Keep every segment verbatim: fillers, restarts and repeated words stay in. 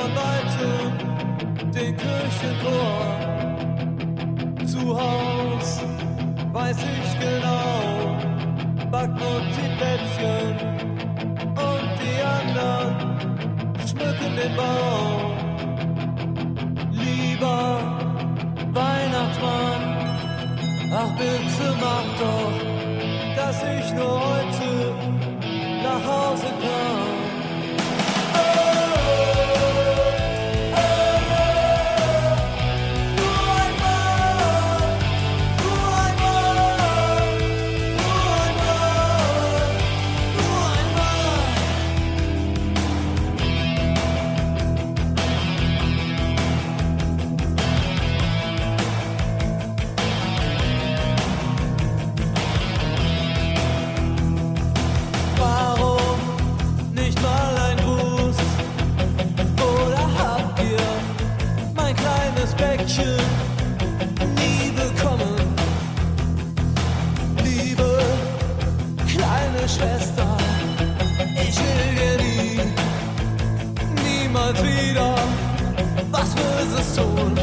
von weitem den Kirchenchor. Zu Haus weiß ich genau, Backmut die Plätzchen und die anderen schmücken den Baum. Lieber Weihnachtsmann, ach bitte mach doch, dass ich nur heute nach Hause kam. Nie bekommen, liebe kleine Schwester, ich will dir nie, niemals wieder was Böses tun.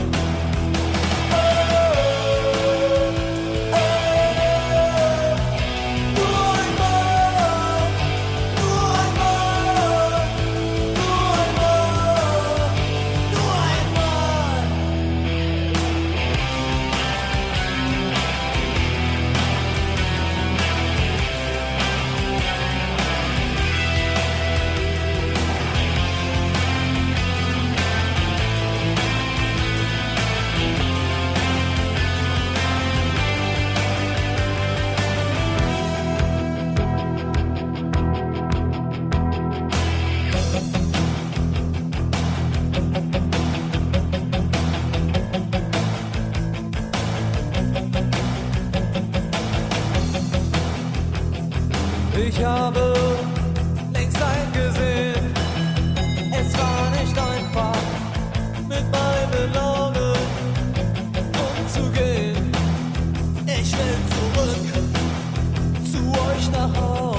Ich habe längst eingesehen, es war nicht einfach, mit meinen Launen umzugehen. Ich will zurück zu euch nach Hause.